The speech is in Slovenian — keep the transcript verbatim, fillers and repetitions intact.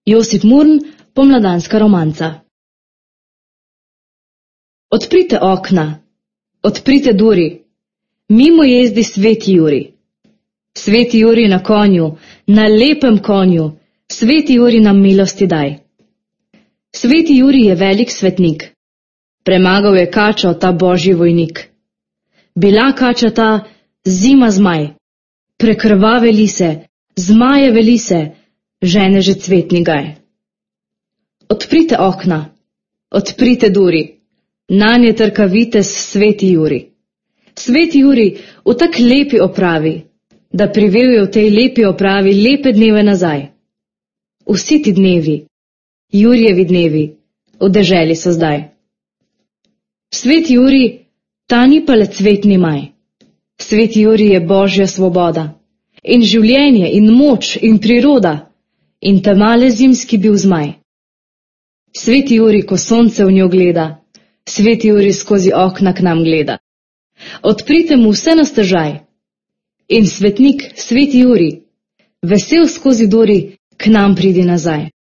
Josip Murn, pomladanska romanca. Odprite okna, odprite duri, mimo jezdi sveti Juri. Sveti Juri na konju, na lepem konju, sveti Juri nam milosti daj. Sveti Juri je velik svetnik, premagal je kačo ta božji vojnik. Bila kača ta zima zmaj, prekrvave lise, zmajeve lise, žene že cvetni gaj. Odprite okna, odprite duri, nanje trkavite sveti Juri. Sveti Juri v tak lepi opravi, da privel je v tej lepi opravi lepe dneve nazaj. Vsi ti dnevi, Jurjevi dnevi, v deželi so zdaj. Sveti Juri, ta ni pa le cvetni maj. Sveti Juri je božja svoboda in življenje in moč in priroda in tamale zimski bil zmaj. Sveti Juri, ko sonce v njo gleda, sveti Juri skozi okna k nam gleda. Odprite mu vse na stežaj in svetnik, sveti Juri, vesel skozi duri k nam pridi nazaj.